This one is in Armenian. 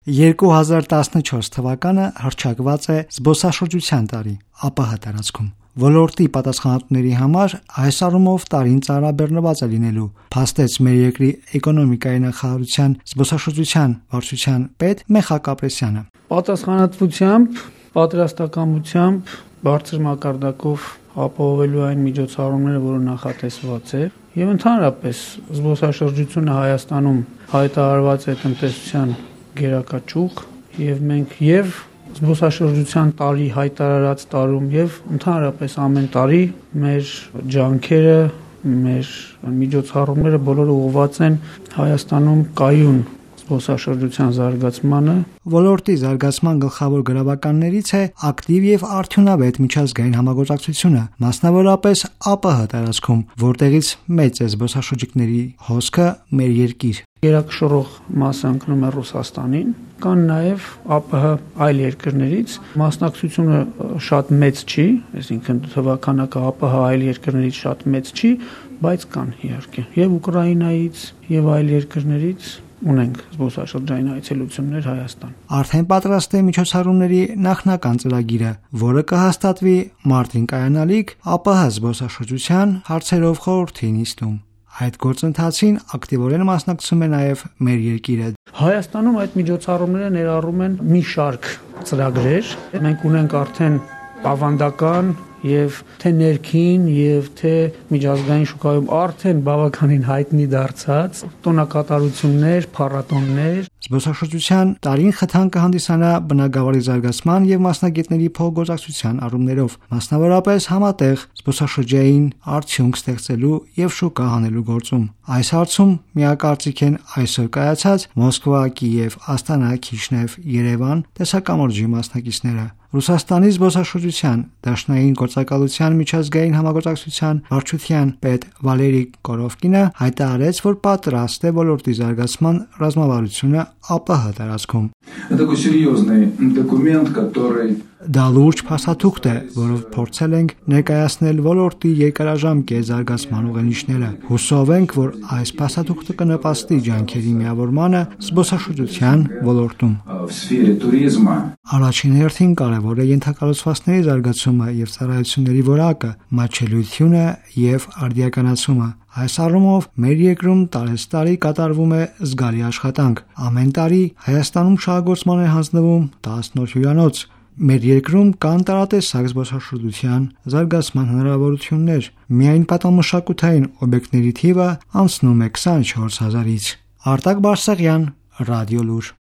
2014 թվականը հռչակված է զբոսաշրջության տարի ԱՊՀ տարածքում։ Ոլորտի պատասխանատուների համար այս առումով տարին ծանրաբեռնված է լինելու, փաստեց մեր երկրի էկոնոմիկայի նախարարության զբոսաշրջության վարչության պետ Մեխակ Ապրեսյանը։ Պատասխանատվությամբ, պատրաստակամությամբ, բարձր մակարդակով ապահովելու այն միջոցառումները, որը նախատեսված է, եւ ընդհանրապես զբոսաշրջությունը Հայաստանում հայտարարված է տնտեսության գերակա ճյուղ, եւ մենք եւ զբոսաշրջության տարի հայտարարած տարում եւ ընդհանրապես ամեն տարի մեր ջանքերը, մեր միջոցառումները բոլորը ուղղված են Հայաստանում կայուն զբոսաշրջության զարգացմանը։ Ոլորտի զարգացման գլխավոր գրավականներից է ակտիվ եւ արդյունավետ միջազգային համագործակցությունը, մասնավորապես ԱՊՀ տարածքում, որտեղից մեծ է զբոսաշրջիկների հոսքը մեր երկիր։ Գերակշռող մասը ընկնում է Ռուսաստանին, կան նաև ԱՊՀ այլ երկրներից, մասնակցությունը շատ մեծ չի, այսինքն թվականակը ԱՊՀ այլ երկրներից շատ մեծ չի, բայց կան իհարկե եւ Ուկրաինայից եւ այլ երկրներից ունենք զբոսաշրջային այցելություններ Հայաստան։ Արդեն պատրաստ է միջոցառումների նախնական ծրագիրը, որը կհաստատվի մարտին կայանալիք ԱՊՀ զբոսաշրջության հարցերով խորհրդի նիստում։ Այդ գործընթացին ակտիվորեն մասնակցում է նաև մեր երկիրը։ Հայաստանում այդ միջոցառումները ներառում են մի շարք ծրագրեր։ Մենք ունենք արդեն ավանդական եւ թե ներքին եւ թե միջազգային շուկայում արդեն բավականին հայտնի դարձած տոնակատարություններ, փառատոններ։ Զբոսաշրջության տարին խթան կհանդիսանա բնագավառի զարգացման եւ մասնագետների փոխգործակցության առումներով, մասնավորապես համատեղ զբոսաշրջային արդյունք ստեղծելու եւ շուկա հանելու գործում։ Այս հարցում միակարծիք են այսօր կայացած Մոսկվա, Կիև, Աստանա, Քիշնև, Երևան տեսակամրջի մասնակիցները։ Ռուսաստանի զբոսաշրջության դաշնային գործակալության միջազգային համագործակցության վարչության պետ Վալերի Կորովկինը հայտարարեց, որ պատրաստ է ոլորտի զարգացման ռազմավարությունը ԱՊՀ տարածքում։ Դա լուրջ փաստաթուղթ է, որով փորձել ենք ներկայացնել ոլորտի երկարաժամկետ զարգացման ուղենիշները։ Հուսով ենք, որ այս փաստաթուղթը կնպաստի ջանքերի միավորմանը զբոսաշրջության ոլորտում։ Առաջին հերթին կարևոր է ենթակառուցվածքների զարգացումը եւ ծառայությունների որակը, մատչելիությունը եւ արդիականացումը։ Այս առումով մեր երկրում տարեստարի կատարվում է զգալի աշխատանք։ Ամեն տարի Հայաստանում շահագործման է հանձնվում 10 նոր հյուրանոց։ Մեր երկրում կան տարատեսակ զբոսաշրջության զարգացման հնարավորություններ։ Միայն պատամշակութային օբյեկտների թիվը անցնում է 24 000-ից։ Արտակ Բարսեղյան, Ռադիոլուր։